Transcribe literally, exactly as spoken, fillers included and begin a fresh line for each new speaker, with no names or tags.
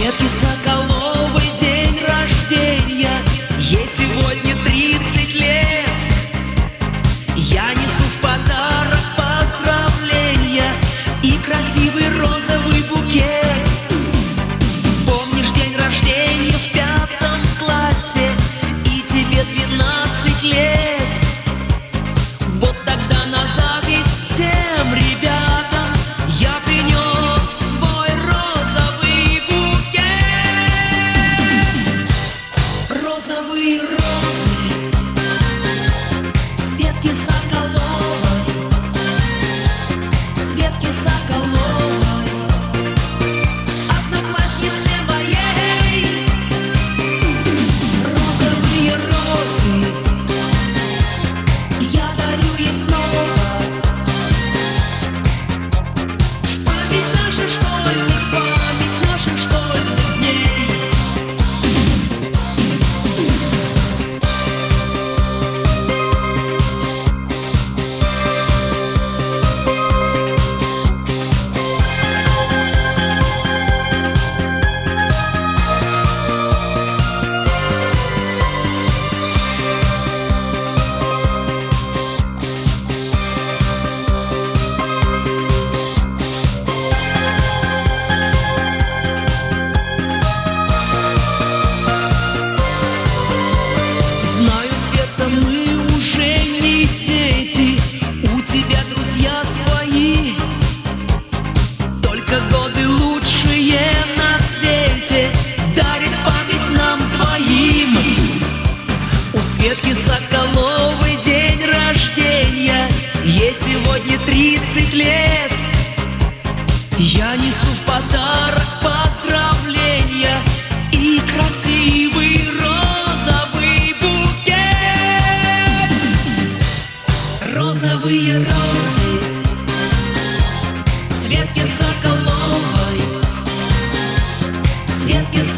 Светке Соколовой день рождения, ей сегодня тридцать лет. Я несу в подарок поздравления и красивый розовый букет. Помнишь день рождения в пятом классе, и тебе двенадцать лет? Вот тогда на зависть всем ребятам я принес свой розовый букет. Розовые розы Светке Соколовой, Светке Соколовой, однокласснице моей. Розовые розы я дарю ей снова, в память наших школьных, в память наших школьных дней. Знаю, Света, мы уже не дети, у тебя друзья свои, только годы лучшие на свете дарит память нам двоим. У Светки Соколовой день рождения, ей сегодня тридцать лет. Я несу в подарок поздравления и красивый розовый букет. Розовые розы Светке Соколовой, Светке